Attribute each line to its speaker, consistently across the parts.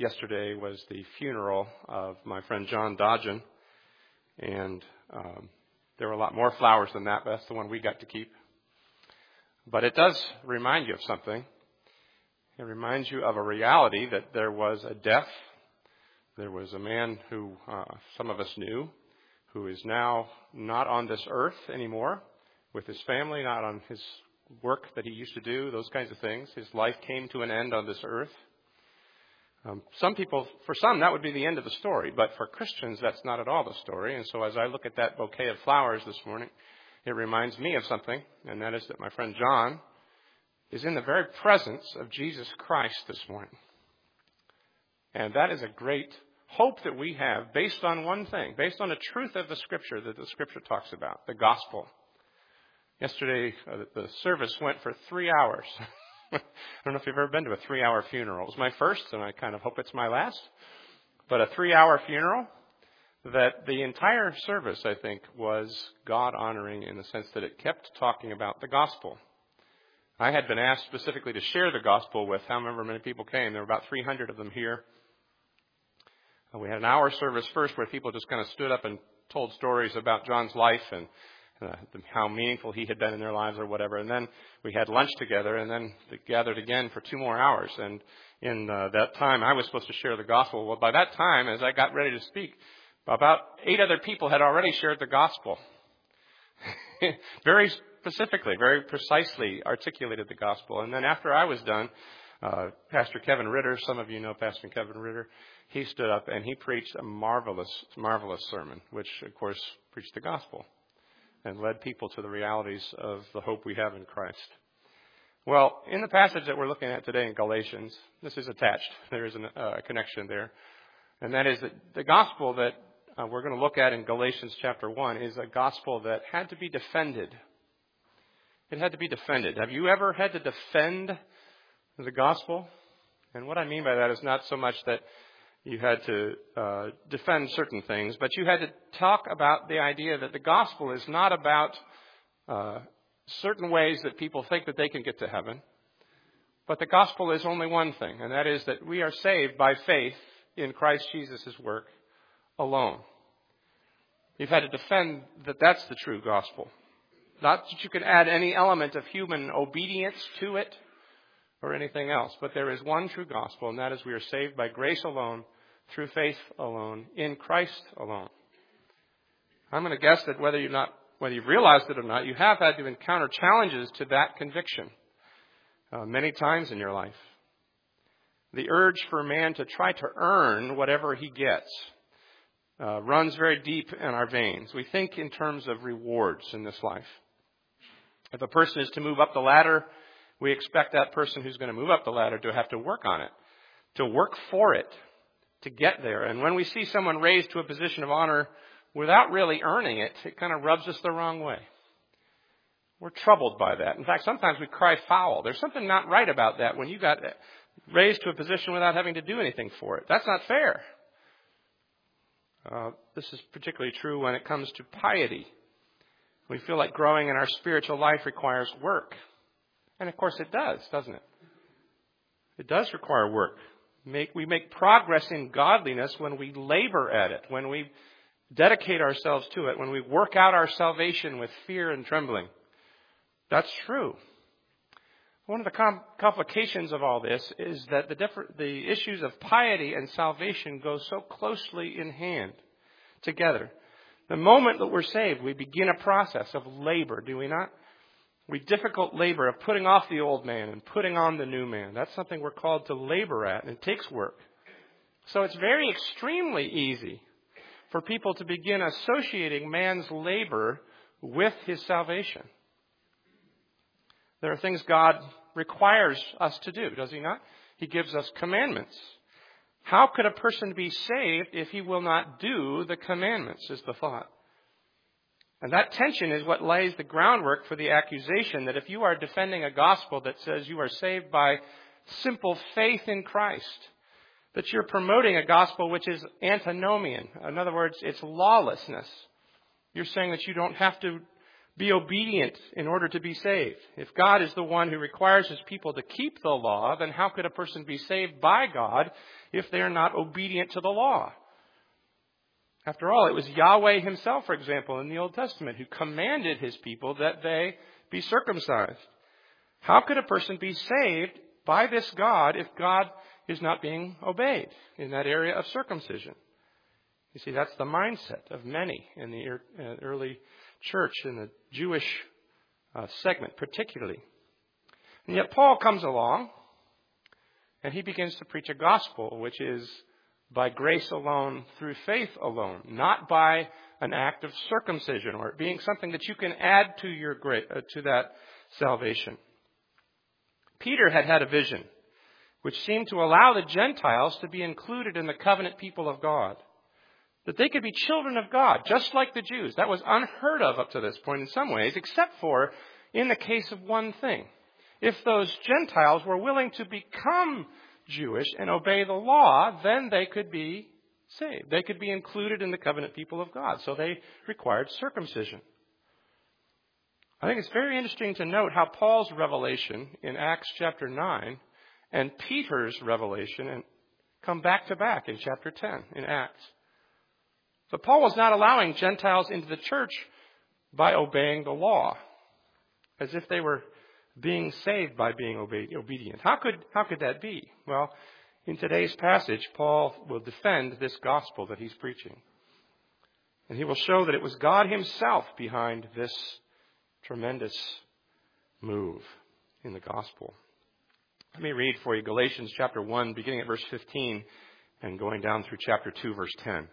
Speaker 1: Yesterday was the funeral of my friend John Dodgen, and there were a lot more flowers than that, but that's the one we got to keep. But it does remind you of something. It reminds you of a reality that there was a death. There was a man who some of us knew, who is now not on this earth anymore with his family, not on his work that he used to do, those kinds of things. His life came to an end on this earth. For some, that would be the end of the story. But for Christians, that's not at all the story. And so as I look at that bouquet of flowers this morning, it reminds me of something, and that is that my friend John is in the very presence of Jesus Christ this morning. And that is a great hope that we have based on one thing, based on the truth of the Scripture that the Scripture talks about, the gospel. Yesterday, the service went for 3 hours. I don't know if you've ever been to a 3-hour funeral. It was my first, and I kind of hope it's my last. But a 3-hour funeral, that the entire service, I think, was God-honoring in the sense that it kept talking about the gospel. I had been asked specifically to share the gospel with however many people came. There were about 300 of them here. We had an hour service first where people just kind of stood up and told stories about John's life and how meaningful he had been in their lives or whatever. And then we had lunch together, and then they gathered again for 2 more hours. And in that time, I was supposed to share the gospel. Well, by that time, as I got ready to speak, about 8 other people had already shared the gospel. Very specifically, very precisely articulated the gospel. And then after I was done, Pastor Kevin Ritter, some of you know Pastor Kevin Ritter, he stood up and he preached a marvelous, marvelous sermon, which, of course, preached the gospel and led people to the realities of the hope we have in Christ. Well, in the passage that we're looking at today in Galatians, this is attached. There is a connection there. And that is that the gospel that we're going to look at in Galatians chapter 1 is a gospel that had to be defended. It had to be defended. Have you ever had to defend the gospel? And what I mean by that is not so much that you had to defend certain things, but you had to talk about the idea that the gospel is not about certain ways that people think that they can get to heaven. But the gospel is only one thing, and that is that we are saved by faith in Christ Jesus' work alone. You've had to defend that that's the true gospel. Not that you can add any element of human obedience to it or anything else, but there is one true gospel, and that is we are saved by grace alone, through faith alone, in Christ alone. I'm going to guess that whether you've realized it or not, you have had to encounter challenges to that conviction many times in your life. The urge for man to try to earn whatever he gets runs very deep in our veins. We think in terms of rewards in this life. If a person is to move up the ladder, we expect that person who's going to move up the ladder to have to work on it, to work for it, to get there. And when we see someone raised to a position of honor without really earning it, it kind of rubs us the wrong way. We're troubled by that. In fact, sometimes we cry foul. There's something not right about that when you got raised to a position without having to do anything for it. That's not fair. This is particularly true when it comes to piety. We feel like growing in our spiritual life requires work. And of course it does, doesn't it? It does require work. We make progress in godliness when we labor at it, when we dedicate ourselves to it, when we work out our salvation with fear and trembling. That's true. One of the complications of all this is that the issues of piety and salvation go so closely in hand together. The moment that we're saved, we begin a process of labor, do we not? Difficult labor of putting off the old man and putting on the new man. That's something we're called to labor at, and it takes work. So it's very extremely easy for people to begin associating man's labor with his salvation. There are things God requires us to do, does he not? He gives us commandments. How could a person be saved if he will not do the commandments, is the thought. And that tension is what lays the groundwork for the accusation that if you are defending a gospel that says you are saved by simple faith in Christ, that you're promoting a gospel which is antinomian. In other words, it's lawlessness. You're saying that you don't have to be obedient in order to be saved? If God is the one who requires his people to keep the law, then how could a person be saved by God if they are not obedient to the law? After all, it was Yahweh himself, for example, in the Old Testament, who commanded his people that they be circumcised. How could a person be saved by this God if God is not being obeyed in that area of circumcision? You see, that's the mindset of many in the early church, in the Jewish segment particularly. And yet Paul comes along and he begins to preach a gospel which is by grace alone, through faith alone, not by an act of circumcision or it being something that you can add to your to that salvation. Peter had a vision which seemed to allow the Gentiles to be included in the covenant people of God, that they could be children of God, just like the Jews. That was unheard of up to this point in some ways, except for in the case of one thing. If those Gentiles were willing to become Jewish and obey the law, then they could be saved. They could be included in the covenant people of God. So they required circumcision. I think it's very interesting to note how Paul's revelation in Acts chapter 9 and Peter's revelation come back to back in chapter 10 in Acts. But Paul was not allowing Gentiles into the church by obeying the law, as if they were being saved by being obedient. How could that be? Well, in today's passage, Paul will defend this gospel that he's preaching. And he will show that it was God himself behind this tremendous move in the gospel. Let me read for you Galatians chapter 1, beginning at verse 15 and going down through chapter 2, verse 10.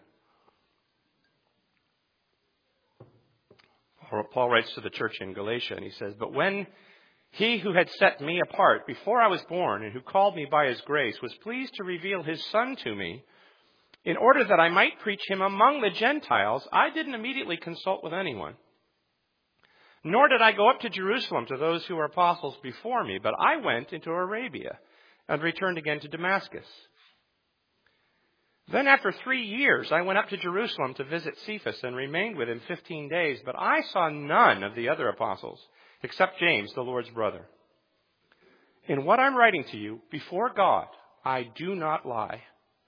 Speaker 1: Paul writes to the church in Galatia, and he says, "But when he who had set me apart before I was born and who called me by his grace was pleased to reveal his Son to me in order that I might preach him among the Gentiles, I didn't immediately consult with anyone. Nor did I go up to Jerusalem to those who were apostles before me, but I went into Arabia and returned again to Damascus. Then after 3 years, I went up to Jerusalem to visit Cephas and remained with him 15 days, but I saw none of the other apostles, except James, the Lord's brother. In what I'm writing to you, before God, I do not lie.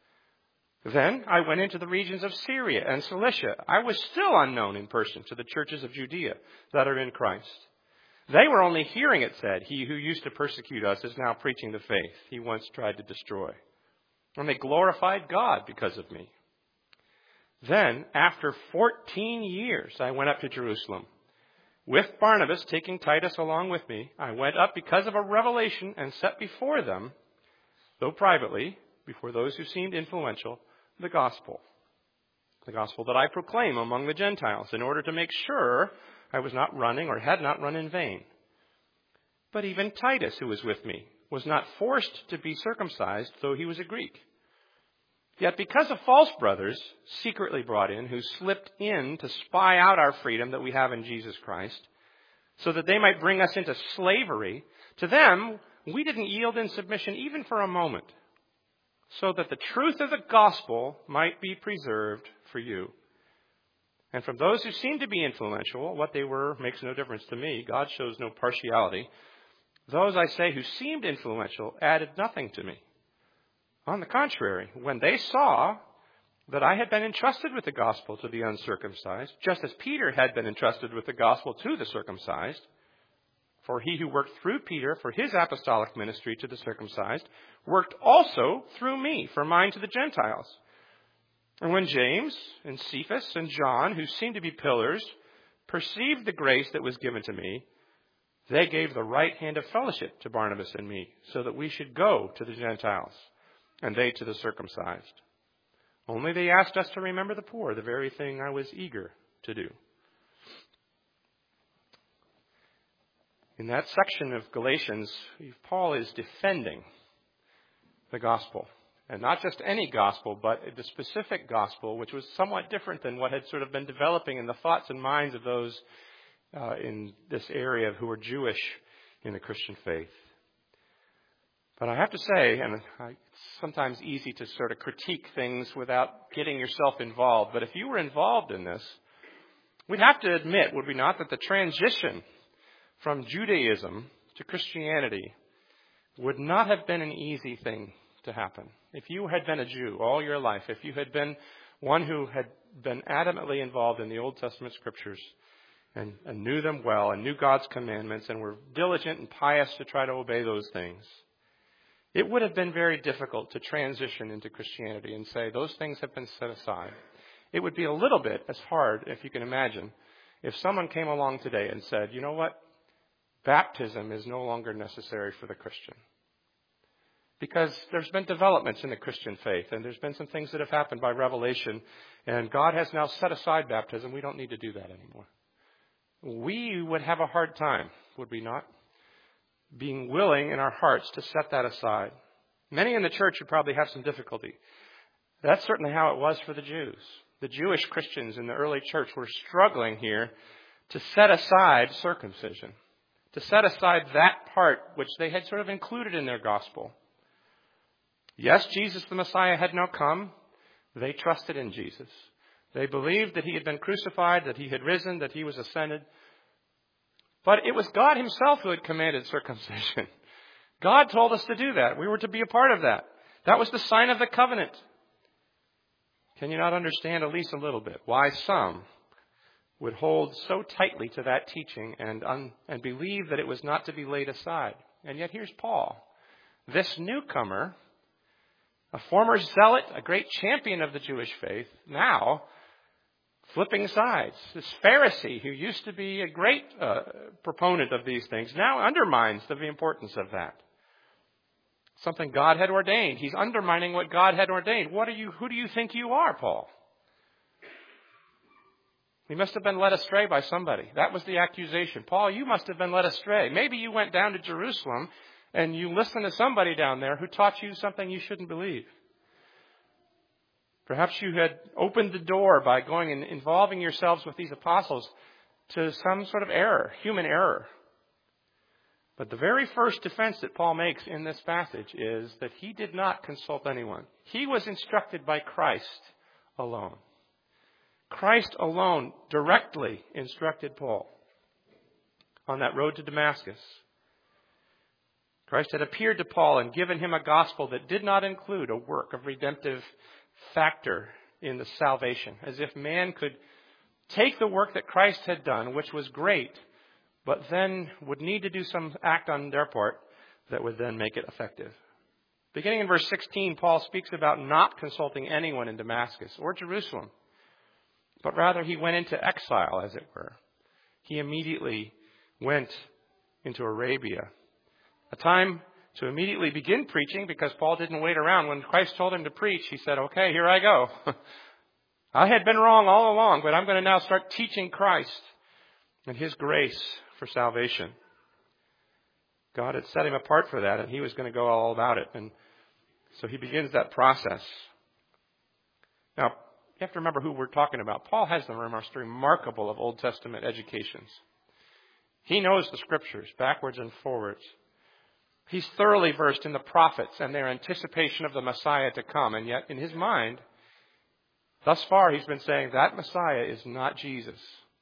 Speaker 1: Then I went into the regions of Syria and Cilicia. I was still unknown in person to the churches of Judea that are in Christ. They were only hearing it said, 'He who used to persecute us is now preaching the faith he once tried to destroy.' And they glorified God because of me. Then, after 14 years, I went up to Jerusalem. With Barnabas, taking Titus along with me, I went up because of a revelation and set before them, though privately, before those who seemed influential, the gospel that I proclaim among the Gentiles, in order to make sure I was not running or had not run in vain. But even Titus, who was with me, was not forced to be circumcised, though he was a Greek. Yet because of false brothers, secretly brought in, who slipped in to spy out our freedom that we have in Jesus Christ, so that they might bring us into slavery, to them we didn't yield in submission even for a moment, so that the truth of the gospel might be preserved for you. And from those who seemed to be influential, what they were makes no difference to me. God shows no partiality. Those, I say, who seemed influential added nothing to me. On the contrary, when they saw that I had been entrusted with the gospel to the uncircumcised, just as Peter had been entrusted with the gospel to the circumcised, for he who worked through Peter for his apostolic ministry to the circumcised, worked also through me for mine to the Gentiles. And when James and Cephas and John, who seemed to be pillars, perceived the grace that was given to me, they gave the right hand of fellowship to Barnabas and me, so that we should go to the Gentiles, and they to the circumcised. Only they asked us to remember the poor, the very thing I was eager to do." In that section of Galatians, Paul is defending the gospel. And not just any gospel, but the specific gospel, which was somewhat different than what had sort of been developing in the thoughts and minds of those in this area who were Jewish in the Christian faith. But I have to say, and it's sometimes easy to sort of critique things without getting yourself involved, but if you were involved in this, We'd have to admit, would we not, that the transition from Judaism to Christianity would not have been an easy thing to happen. If you had been a Jew all your life, if you had been one who had been adamantly involved in the Old Testament scriptures and knew them well and knew God's commandments and were diligent and pious to try to obey those things, it would have been very difficult to transition into Christianity and say those things have been set aside. It would be a little bit as hard, if you can imagine, if someone came along today and said, you know what, baptism is no longer necessary for the Christian. Because there's been developments in the Christian faith, and there's been some things that have happened by revelation, and God has now set aside baptism. We don't need to do that anymore. We would have a hard time, would we not, being willing in our hearts to set that aside. Many in the church would probably have some difficulty. That's certainly how it was for the Jews. The Jewish Christians in the early church were struggling here to set aside circumcision, to set aside that part which they had sort of included in their gospel. Yes, Jesus the Messiah had now come. They trusted in Jesus. They believed that he had been crucified, that he had risen, that he was ascended. But it was God himself who had commanded circumcision. God told us to do that. We were to be a part of that. That was the sign of the covenant. Can you not understand at least a little bit why some would hold so tightly to that teaching and believe that it was not to be laid aside? And yet here's Paul, this newcomer, a former zealot, a great champion of the Jewish faith, now flipping sides. This Pharisee who used to be a great proponent of these things now undermines the importance of that. Something God had ordained. He's undermining what God had ordained. Who do you think you are, Paul? He must have been led astray by somebody. That was the accusation. Paul, you must have been led astray. Maybe you went down to Jerusalem and you listened to somebody down there who taught you something you shouldn't believe. Perhaps you had opened the door by going and involving yourselves with these apostles to some sort of error, human error. But the very first defense that Paul makes in this passage is that he did not consult anyone. He was instructed by Christ alone. Christ alone directly instructed Paul on that road to Damascus. Christ had appeared to Paul and given him a gospel that did not include a work of redemptive factor in the salvation, as if man could take the work that Christ had done, which was great, but then would need to do some act on their part that would then make it effective. Beginning in verse 16, Paul speaks about not consulting anyone in Damascus or Jerusalem, but rather he went into exile, as it were. He immediately went into Arabia, a time to immediately begin preaching, because Paul didn't wait around. When Christ told him to preach, he said, okay, here I go. I had been wrong all along, but I'm going to now start teaching Christ and his grace for salvation. God had set him apart for that, and he was going to go all about it. And so he begins that process. Now, you have to remember who we're talking about. Paul has the most remarkable of Old Testament educations. He knows the scriptures backwards and forwards. He's thoroughly versed in the prophets and their anticipation of the Messiah to come. And yet, in his mind, thus far, he's been saying that Messiah is not Jesus.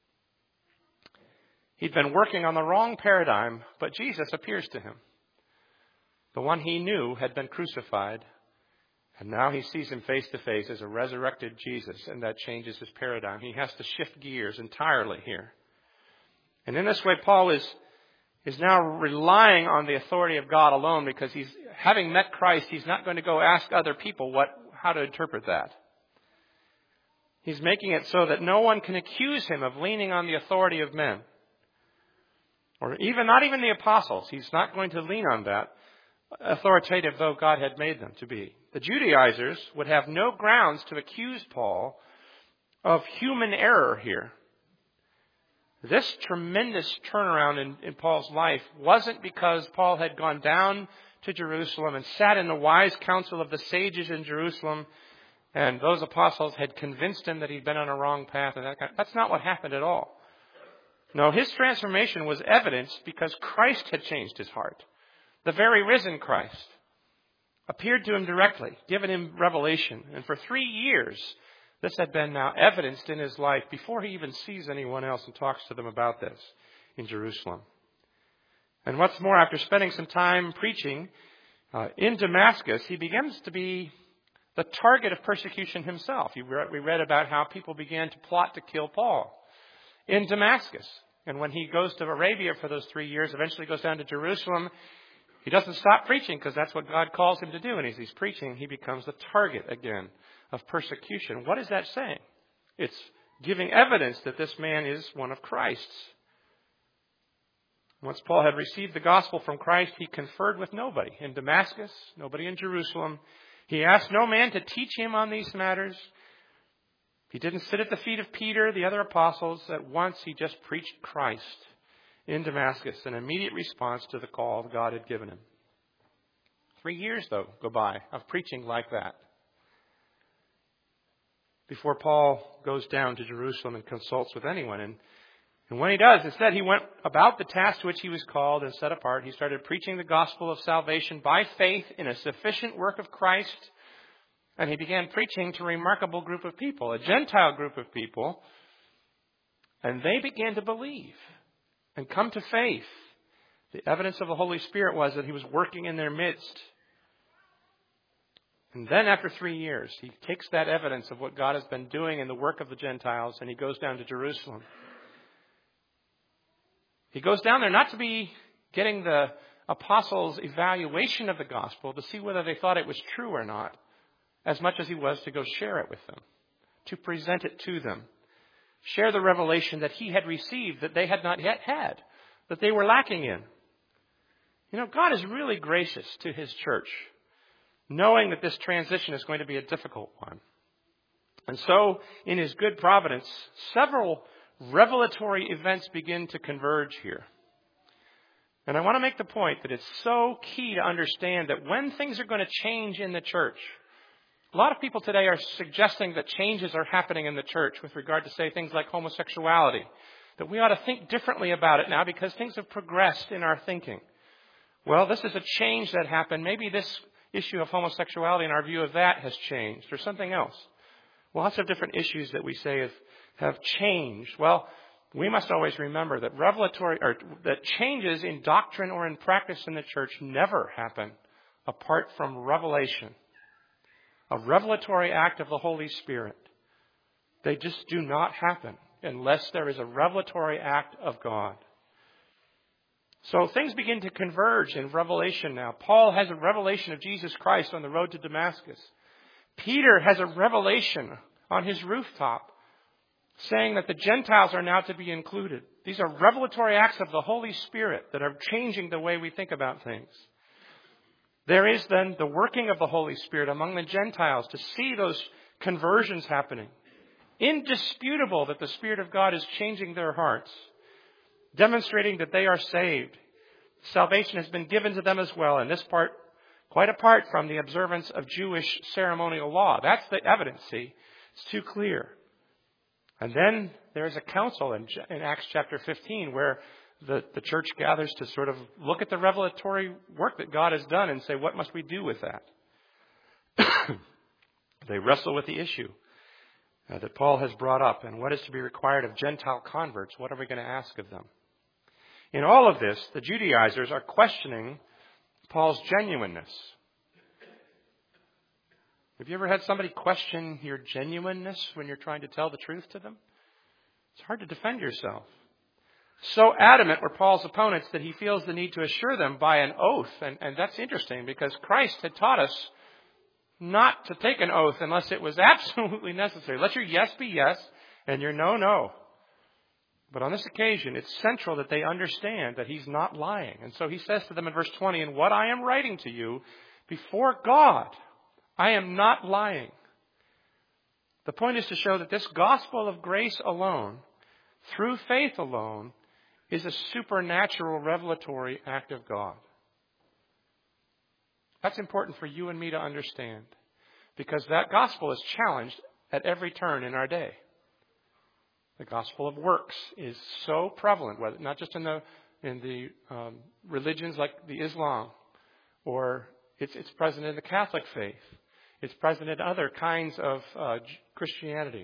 Speaker 1: He'd been working on the wrong paradigm, but Jesus appears to him. The one he knew had been crucified, and now he sees him face to face as a resurrected Jesus, and that changes his paradigm. He has to shift gears entirely here. And in this way, Paul is now relying on the authority of God alone, because he's having met Christ, he's not going to go ask other people how to interpret that. He's making it so that no one can accuse him of leaning on the authority of men. Or not even the apostles. He's not going to lean on that, authoritative though God had made them to be. The Judaizers would have no grounds to accuse Paul of human error here. This tremendous turnaround in Paul's life wasn't because Paul had gone down to Jerusalem and sat in the wise council of the sages in Jerusalem, and those apostles had convinced him that he'd been on a wrong path. And that's not what happened at all. No, his transformation was evidenced because Christ had changed his heart. The very risen Christ appeared to him directly, given him revelation. And for 3 years, This had been now evidenced in his life before he even sees anyone else and talks to them about this in Jerusalem. And what's more, after spending some time preaching in Damascus, he begins to be the target of persecution himself. We read about how people began to plot to kill Paul in Damascus. And when he goes to Arabia for those 3 years, eventually goes down to Jerusalem, he doesn't stop preaching because that's what God calls him to do. And as he's preaching, he becomes the target again of persecution. What is that saying? It's giving evidence that this man is one of Christ's. Once Paul had received the gospel from Christ, he conferred with nobody in Damascus, nobody in Jerusalem. He asked no man to teach him on these matters. He didn't sit at the feet of Peter, the other apostles. At once, he just preached Christ in Damascus, an immediate response to the call God had given him. 3 years, though, go by of preaching like that before Paul goes down to Jerusalem and consults with anyone. And when he does, instead, he went about the task to which he was called and set apart. He started preaching the gospel of salvation by faith in a sufficient work of Christ. And he began preaching to a remarkable group of people, a Gentile group of people. And they began to believe and come to faith. The evidence of the Holy Spirit was that he was working in their midst. And then after 3 years, he takes that evidence of what God has been doing in the work of the Gentiles, and he goes down to Jerusalem. He goes down there not to be getting the apostles' evaluation of the gospel to see whether they thought it was true or not, as much as he was to go share it with them, to present it to them, share the revelation that he had received that they had not yet had, that they were lacking in. You know, God is really gracious to his church, knowing that this transition is going to be a difficult one. And so, in his good providence, several revelatory events begin to converge here. And I want to make the point that it's so key to understand that when things are going to change in the church, a lot of people today are suggesting that changes are happening in the church with regard to, say, things like homosexuality, that we ought to think differently about it now because things have progressed in our thinking. Well, this is a change that happened. Maybe this issue of homosexuality and our view of that has changed, or something else. Lots of different issues that we say have changed. Well, we must always remember that that changes in doctrine or in practice in the church never happen apart from revelation, a revelatory act of the Holy Spirit. They just do not happen unless there is a revelatory act of God. So things begin to converge in revelation now. Paul has a revelation of Jesus Christ on the road to Damascus. Peter has a revelation on his rooftop saying that the Gentiles are now to be included. These are revelatory acts of the Holy Spirit that are changing the way we think about things. There is then the working of the Holy Spirit among the Gentiles to see those conversions happening. Indisputable that the Spirit of God is changing their hearts, demonstrating that they are saved. Salvation has been given to them as well, and this part, quite apart from the observance of Jewish ceremonial law. That's the evidence, see? It's too clear. And then there is a council in Acts chapter 15 where the church gathers to sort of look at the revelatory work that God has done and say, what must we do with that? They wrestle with the issue that Paul has brought up and what is to be required of Gentile converts. What are we going to ask of them? In all of this, the Judaizers are questioning Paul's genuineness. Have you ever had somebody question your genuineness when you're trying to tell the truth to them? It's hard to defend yourself. So adamant were Paul's opponents that he feels the need to assure them by an oath. And that's interesting because Christ had taught us not to take an oath unless it was absolutely necessary. Let your yes be yes and your no, no. But on this occasion, it's central that they understand that he's not lying. And so he says to them in verse 20, "And what I am writing to you before God, I am not lying." The point is to show that this gospel of grace alone, through faith alone, is a supernatural revelatory act of God. That's important for you and me to understand, because that gospel is challenged at every turn in our day. The gospel of works is so prevalent, whether not just in the religions like the Islam, or it's present in the Catholic faith. It's present in other kinds of Christianity.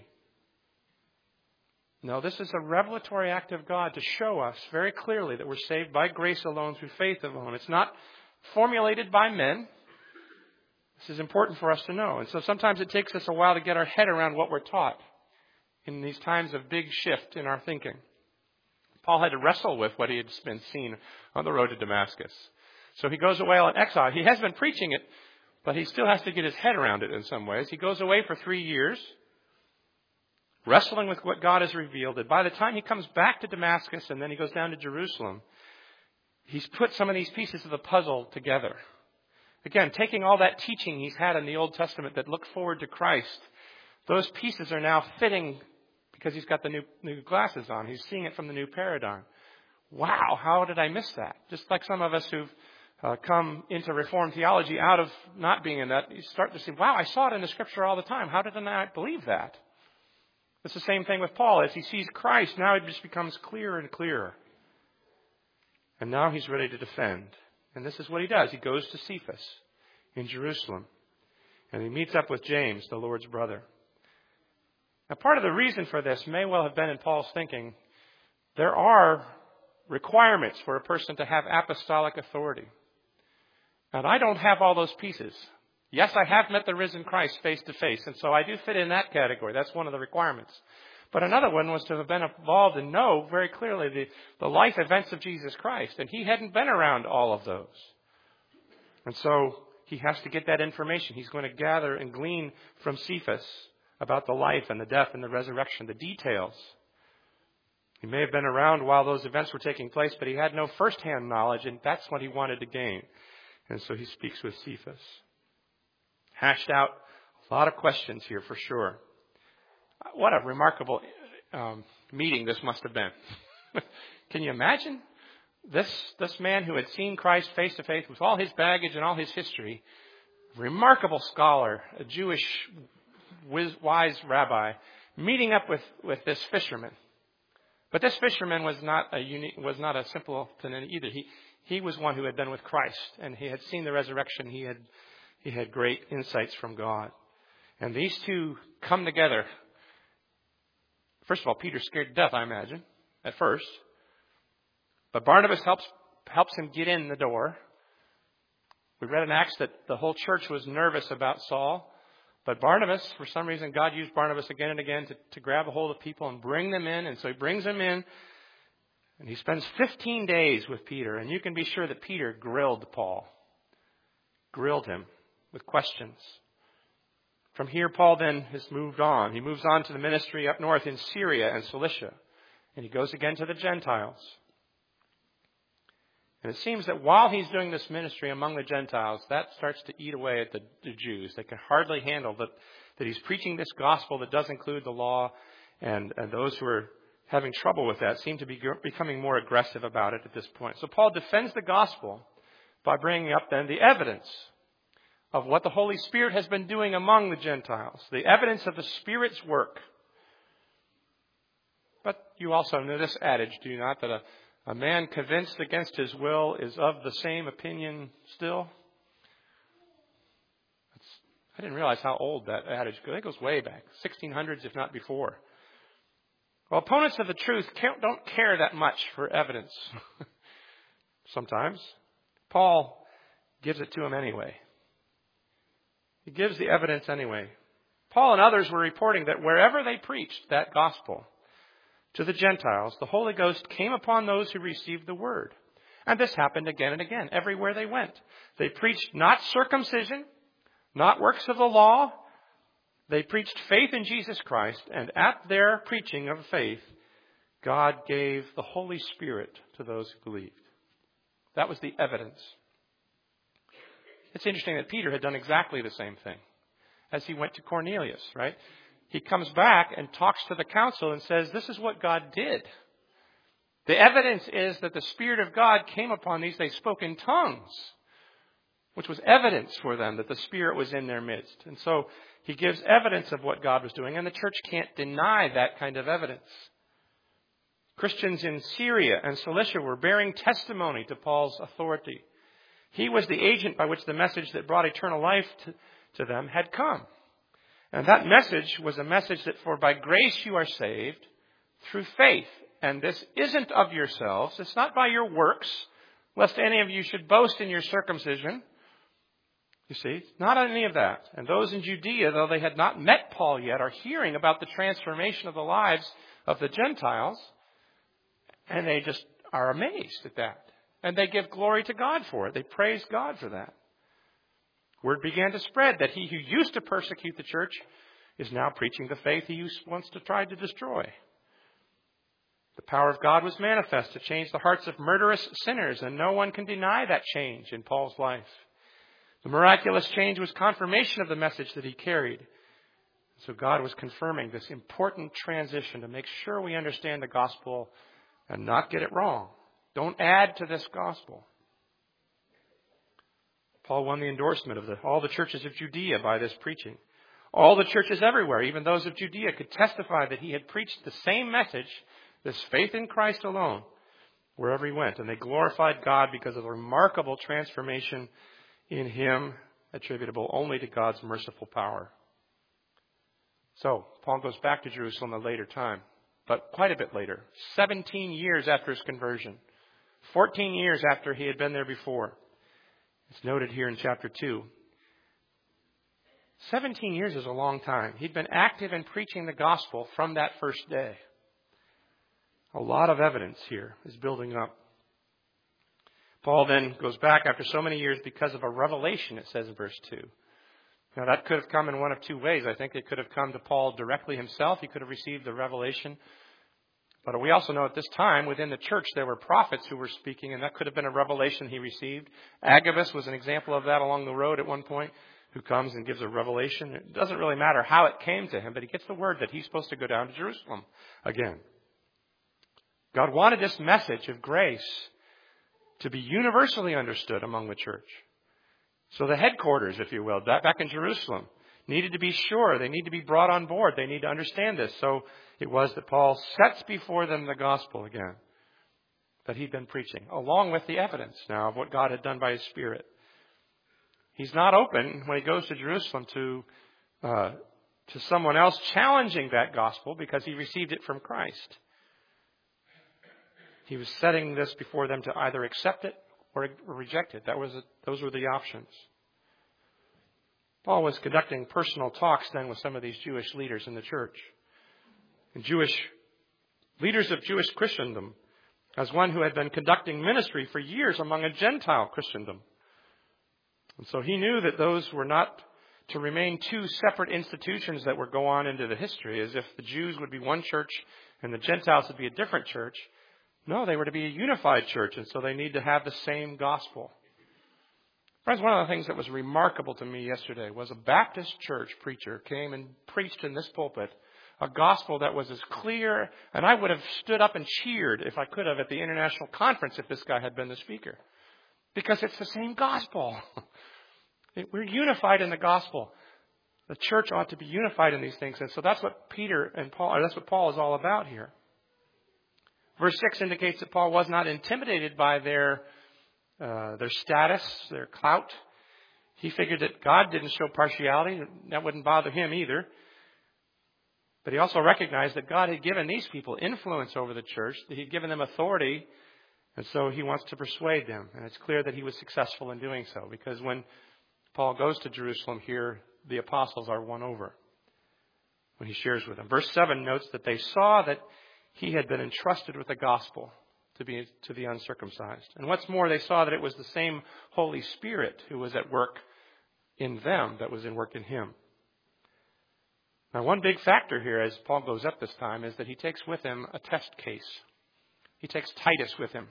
Speaker 1: No, this is a revelatory act of God to show us very clearly that we're saved by grace alone, through faith alone. It's not formulated by men. This is important for us to know. And so sometimes it takes us a while to get our head around what we're taught in these times of big shift in our thinking. Paul had to wrestle with what he had been seen on the road to Damascus. So he goes away on exile. He has been preaching it, but he still has to get his head around it in some ways. He goes away for 3 years, wrestling with what God has revealed. And by the time he comes back to Damascus and then he goes down to Jerusalem, he's put some of these pieces of the puzzle together. Again, taking all that teaching he's had in the Old Testament that looked forward to Christ, those pieces are now fitting because he's got the new glasses on. He's seeing it from the new paradigm. Wow, how did I miss that? Just like some of us who've come into Reformed theology out of not being in that, you start to see, wow, I saw it in the Scripture all the time. How did I not believe that? It's the same thing with Paul. As he sees Christ, now it just becomes clearer and clearer. And now he's ready to defend. And this is what he does. He goes to Cephas in Jerusalem. And he meets up with James, the Lord's brother. Now, part of the reason for this may well have been in Paul's thinking. There are requirements for a person to have apostolic authority. And I don't have all those pieces. Yes, I have met the risen Christ face to face, and so I do fit in that category. That's one of the requirements. But another one was to have been involved and know very clearly the life events of Jesus Christ. And he hadn't been around all of those. And so he has to get that information. He's going to gather and glean from Cephas about the life and the death and the resurrection, the details. He may have been around while those events were taking place, but he had no first-hand knowledge, and that's what he wanted to gain. And so he speaks with Cephas. Hashed out a lot of questions here for sure. What a remarkable meeting this must have been. Can you imagine? This man who had seen Christ face to face with all his baggage and all his history, remarkable scholar, a Jewish wise rabbi, meeting up with this fisherman. But this fisherman was not a simpleton either. He was one who had been with Christ, and he had seen the resurrection. He had great insights from God. And these two come together. First of all, Peter's scared to death, I imagine, at first. But Barnabas helps him get in the door. We read in Acts that the whole church was nervous about Saul. But Barnabas, for some reason, God used Barnabas again and again to grab a hold of people and bring them in. And so he brings them in. And he spends 15 days with Peter. And you can be sure that Peter grilled Paul. Grilled him with questions. From here, Paul then has moved on. He moves on to the ministry up north in Syria and Cilicia. And he goes again to the Gentiles. And it seems that while he's doing this ministry among the Gentiles, that starts to eat away at the Jews. They can hardly handle that he's preaching this gospel that does include the law. And those who are having trouble with that seem to be becoming more aggressive about it at this point. So Paul defends the gospel by bringing up then the evidence of what the Holy Spirit has been doing among the Gentiles. The evidence of the Spirit's work. But you also know this adage, do you not, that a man convinced against his will is of the same opinion still? I didn't realize how old that adage goes. It goes way back, 1600s if not before. Well, opponents of the truth don't care that much for evidence. Sometimes. Paul gives it to them anyway. He gives the evidence anyway. Paul and others were reporting that wherever they preached that gospel to the Gentiles, the Holy Ghost came upon those who received the word. And this happened again and again, everywhere they went. They preached not circumcision, not works of the law. They preached faith in Jesus Christ, and at their preaching of faith, God gave the Holy Spirit to those who believed. That was the evidence. It's interesting that Peter had done exactly the same thing as he went to Cornelius, right? He comes back and talks to the council and says, this is what God did. The evidence is that the Spirit of God came upon these. They spoke in tongues, which was evidence for them that the Spirit was in their midst. And so he gives evidence of what God was doing, and the church can't deny that kind of evidence. Christians in Syria and Cilicia were bearing testimony to Paul's authority. He was the agent by which the message that brought eternal life to them had come. And that message was a message that for by grace you are saved through faith. And this isn't of yourselves. It's not by your works, lest any of you should boast in your circumcision. You see, not any of that. And those in Judea, though they had not met Paul yet, are hearing about the transformation of the lives of the Gentiles. And they just are amazed at that. And they give glory to God for it. They praise God for that. Word began to spread that he who used to persecute the church is now preaching the faith he once tried to destroy. The power of God was manifest to change the hearts of murderous sinners, and no one can deny that change in Paul's life. The miraculous change was confirmation of the message that he carried. So God was confirming this important transition to make sure we understand the gospel and not get it wrong. Don't add to this gospel. Paul won the endorsement of all the churches of Judea by this preaching. All the churches everywhere, even those of Judea, could testify that he had preached the same message, this faith in Christ alone, wherever he went. And they glorified God because of the remarkable transformation in him, attributable only to God's merciful power. So, Paul goes back to Jerusalem a later time, but quite a bit later, 17 years after his conversion, 14 years after he had been there before. It's noted here in chapter 2. 17 years is a long time. He'd been active in preaching the gospel from that first day. A lot of evidence here is building up. Paul then goes back after so many years because of a revelation, it says in verse 2. Now that could have come in one of two ways. I think it could have come to Paul directly himself. He could have received the revelation. But we also know at this time within the church there were prophets who were speaking, and that could have been a revelation he received. Agabus was an example of that along the road at one point, who comes and gives a revelation. It doesn't really matter how it came to him, but he gets the word that he's supposed to go down to Jerusalem again. God wanted this message of grace to be universally understood among the church. So the headquarters, if you will, back in Jerusalem, needed to be sure. They need to be brought on board. They need to understand this. So it was that Paul sets before them the gospel again that he'd been preaching, along with the evidence now of what God had done by his Spirit. He's not open when he goes to Jerusalem to someone else challenging that gospel because he received it from Christ. He was setting this before them to either accept it or reject it. Those were the options. Paul was conducting personal talks then with some of these Jewish leaders in the church. And leaders of Jewish Christendom, as one who had been conducting ministry for years among a Gentile Christendom. And so he knew that those were not to remain two separate institutions that would go on into the history, as if the Jews would be one church and the Gentiles would be a different church. No, they were to be a unified church, and so they need to have the same gospel. Friends, one of the things that was remarkable to me yesterday was a Baptist church preacher came and preached in this pulpit a gospel that was as clear, and I would have stood up and cheered if I could have at the international conference if this guy had been the speaker. Because it's the same gospel. We're unified in the gospel. The church ought to be unified in these things. And so that's what that's what Paul is all about here. Verse 6 indicates that Paul was not intimidated by their status, their clout. He figured that God didn't show partiality. That wouldn't bother him either. But he also recognized that God had given these people influence over the church, that he'd given them authority, and so he wants to persuade them. And it's clear that he was successful in doing so, because when Paul goes to Jerusalem here, the apostles are won over when he shares with them. Verse 7 notes that they saw that he had been entrusted with the gospel to the uncircumcised. And what's more, they saw that it was the same Holy Spirit who was at work in them that was in work in him. Now, one big factor here as Paul goes up this time is that he takes with him a test case. He takes Titus with him.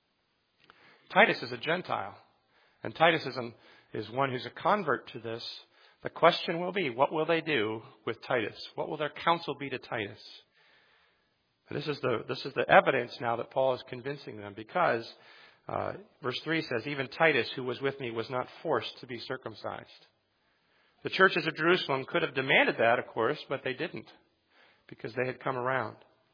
Speaker 1: Titus is a Gentile, and Titus is one who's a convert to this. The question will be, what will they do with Titus? What will their counsel be to Titus? This is the evidence now that Paul is convincing them, because verse 3 says, even Titus, who was with me, was not forced to be circumcised. The churches of Jerusalem could have demanded that, of course, but they didn't, because they had come around.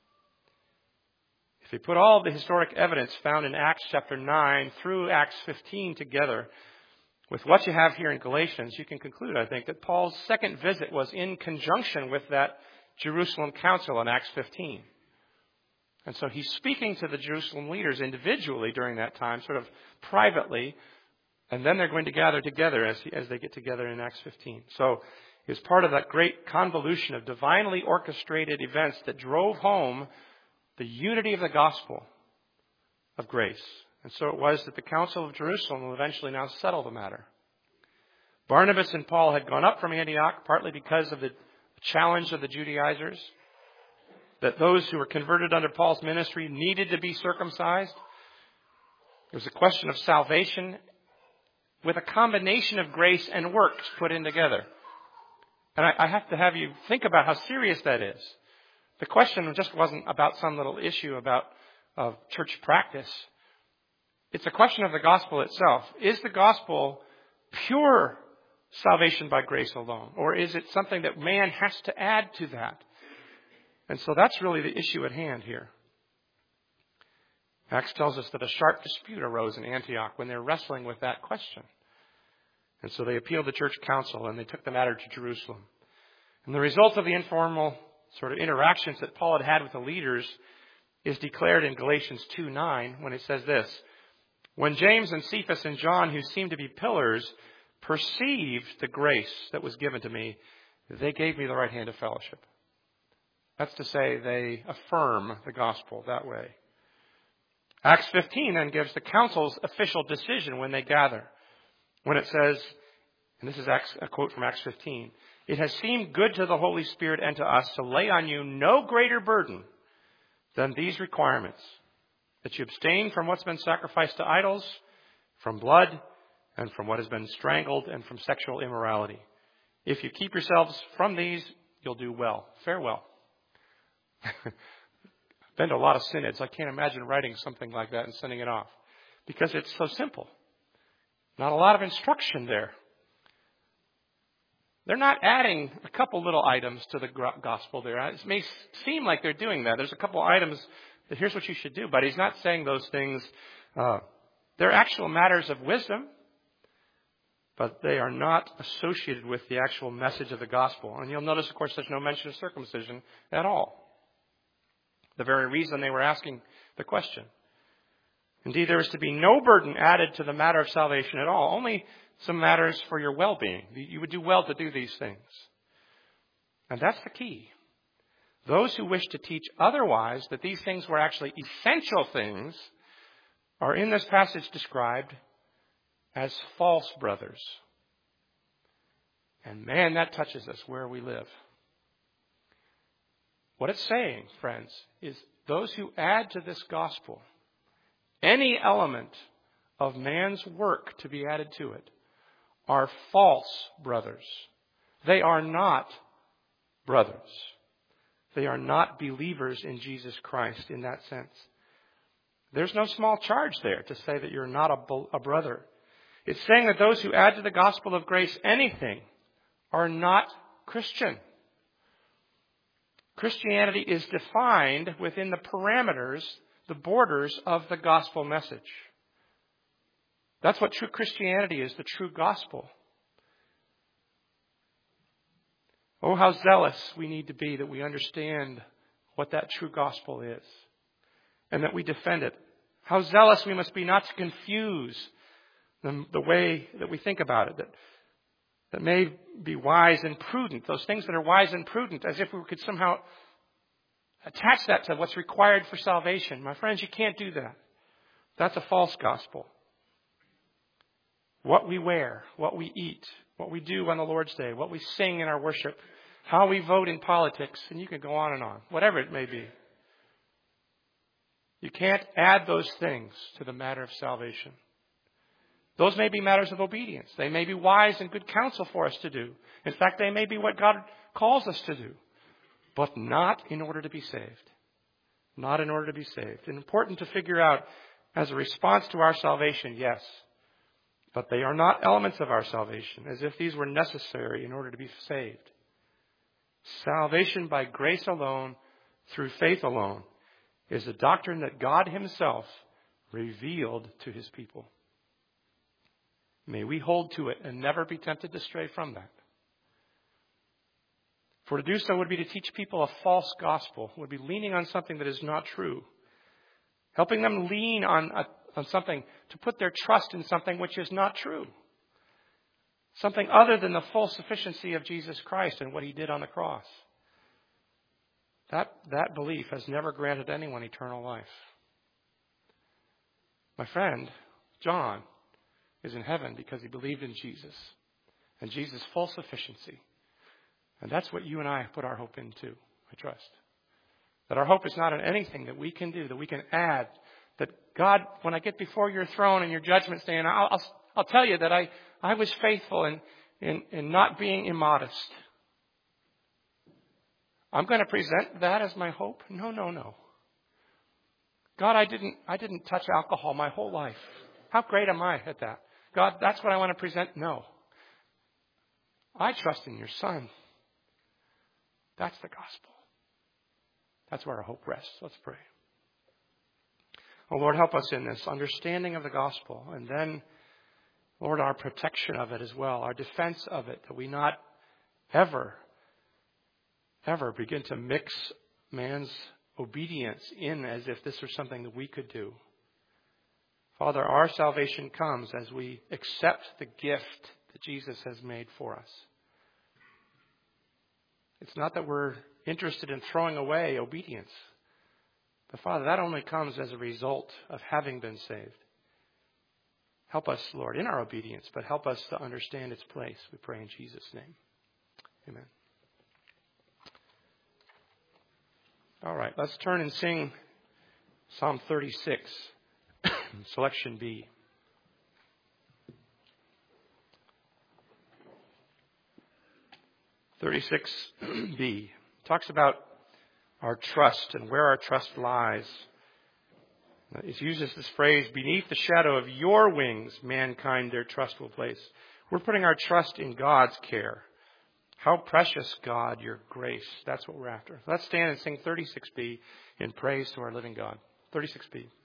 Speaker 1: If you put all the historic evidence found in Acts chapter 9 through Acts 15 together, with what you have here in Galatians, you can conclude, I think, that Paul's second visit was in conjunction with that Jerusalem council in Acts 15. And so he's speaking to the Jerusalem leaders individually during that time, sort of privately, and then they're going to gather together as they get together in Acts 15. So it was part of that great convolution of divinely orchestrated events that drove home the unity of the gospel of grace. And so it was that the Council of Jerusalem will eventually now settle the matter. Barnabas and Paul had gone up from Antioch partly because of the challenge of the Judaizers, that those who were converted under Paul's ministry needed to be circumcised. It was a question of salvation with a combination of grace and works put in together. And I have to have you think about how serious that is. The question just wasn't about some little issue about church practice. It's a question of the gospel itself. Is the gospel pure salvation by grace alone? Or is it something that man has to add to that? And so that's really the issue at hand here. Acts tells us that a sharp dispute arose in Antioch when they were wrestling with that question. And so they appealed to church council and they took the matter to Jerusalem. And the result of the informal sort of interactions that Paul had with the leaders is declared in Galatians 2:9 when it says this: "When James and Cephas and John, who seemed to be pillars, perceived the grace that was given to me, they gave me the right hand of fellowship." That's to say, they affirm the gospel that way. Acts 15 then gives the council's official decision when they gather. When it says, and this is a quote from Acts 15, "It has seemed good to the Holy Spirit and to us to lay on you no greater burden than these requirements, that you abstain from what's been sacrificed to idols, from blood, and from what has been strangled, and from sexual immorality. If you keep yourselves from these, you'll do well. Farewell." I've been to a lot of synods. I can't imagine writing something like that and sending it off, because it's so simple. Not a lot of instruction there. They're not adding a couple little items to the gospel there. It may seem like they're doing that. There's a couple items that here's what you should do, but he's not saying those things. They're actual matters of wisdom, but they are not associated with the actual message of the gospel. And you'll notice, of course, there's no mention of circumcision at all. The very reason they were asking the question. Indeed, there is to be no burden added to the matter of salvation at all, only some matters for your well-being. You would do well to do these things. And that's the key. Those who wish to teach otherwise, that these things were actually essential things, are in this passage described as false brothers. And man, that touches us where we live. What it's saying, friends, is those who add to this gospel any element of man's work to be added to it are false brothers. They are not brothers. They are not believers in Jesus Christ in that sense. There's no small charge there to say that you're not a brother. It's saying that those who add to the gospel of grace anything are not Christian. Christianity is defined within the parameters, the borders of the gospel message. That's what true Christianity is, the true gospel. Oh, how zealous we need to be that we understand what that true gospel is and that we defend it. How zealous we must be not to confuse the way that we think about it, that may be wise and prudent, those things that are wise and prudent, as if we could somehow attach that to what's required for salvation. My friends, you can't do that. That's a false gospel. What we wear, what we eat, what we do on the Lord's Day, what we sing in our worship, how we vote in politics, and you can go on and on, whatever it may be. You can't add those things to the matter of salvation. Those may be matters of obedience. They may be wise and good counsel for us to do. In fact, they may be what God calls us to do. But not in order to be saved. Not in order to be saved. And important to figure out as a response to our salvation, yes. But they are not elements of our salvation, as if these were necessary in order to be saved. Salvation by grace alone, through faith alone, is a doctrine that God Himself revealed to His people. May we hold to it and never be tempted to stray from that. For to do so would be to teach people a false gospel, would be leaning on something that is not true. Helping them lean on something, to put their trust in something which is not true. Something other than the full sufficiency of Jesus Christ and what He did on the cross. That belief has never granted anyone eternal life. My friend, John, is in heaven because he believed in Jesus and Jesus' full sufficiency. And that's what you and I put our hope into, I trust. That our hope is not in anything that we can do, that we can add. That God, when I get before your throne and your judgment day, and I'll tell you that I was faithful in not being immodest. I'm going to present that as my hope? No. God, I didn't touch alcohol my whole life. How great am I at that? God, that's what I want to present? No. I trust in your Son. That's the gospel. That's where our hope rests. Let's pray. Oh, Lord, help us in this understanding of the gospel. And then, Lord, our protection of it as well, our defense of it, that we not ever begin to mix man's obedience in as if this was something that we could do. Father, our salvation comes as we accept the gift that Jesus has made for us. It's not that we're interested in throwing away obedience. But Father, that only comes as a result of having been saved. Help us, Lord, in our obedience, but help us to understand its place. We pray in Jesus' name. Amen. All right, let's turn and sing Psalm 36, selection B. B talks about our trust and where our trust lies. It uses this phrase, beneath the shadow of your wings, mankind their trust will place. We're putting our trust in God's care. How precious, God, your grace. That's what we're after. Let's stand and sing 36B in praise to our living God. 36B.